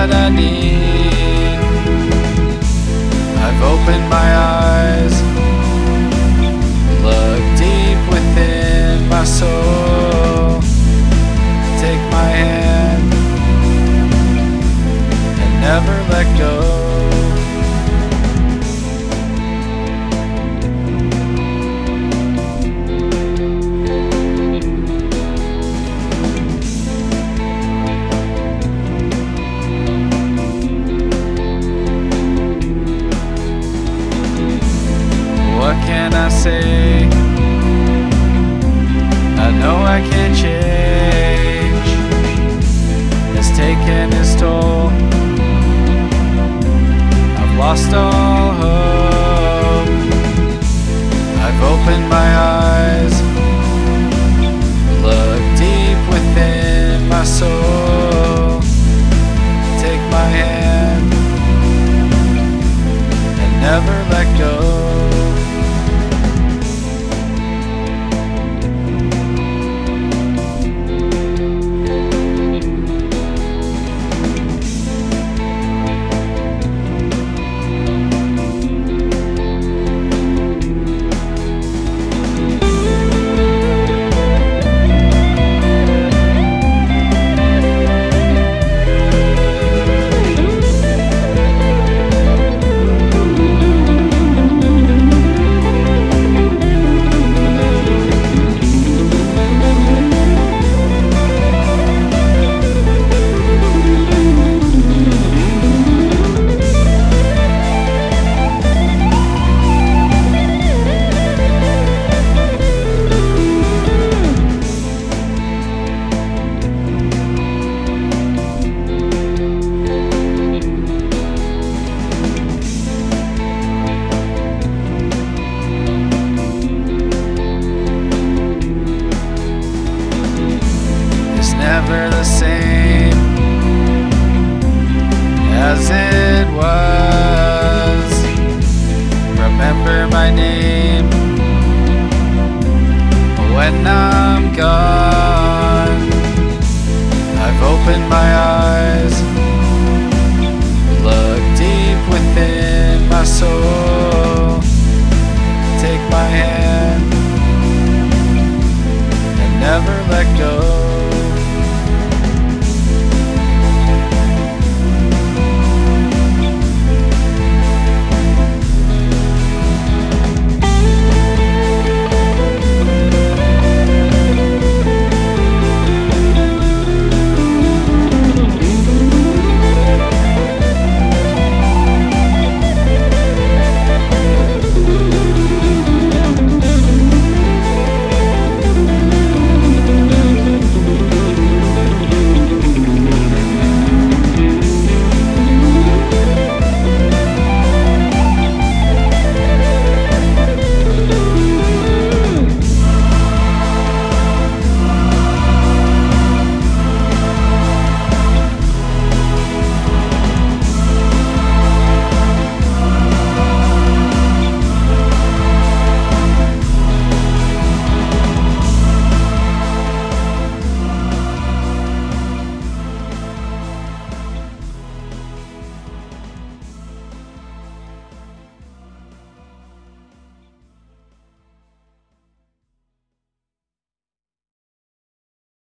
what I need. I've opened my eyes, look deep within my soul. Take my hand and never let go. What can I say? I know I can't change. It's taken its toll. I've lost all hope. I've opened my eyes, look deep within my soul. Take my hand and never let go. Never the same as it was. Remember my name when I'm gone. I've opened my eyes, look deep within my soul. Take my hand and never let go.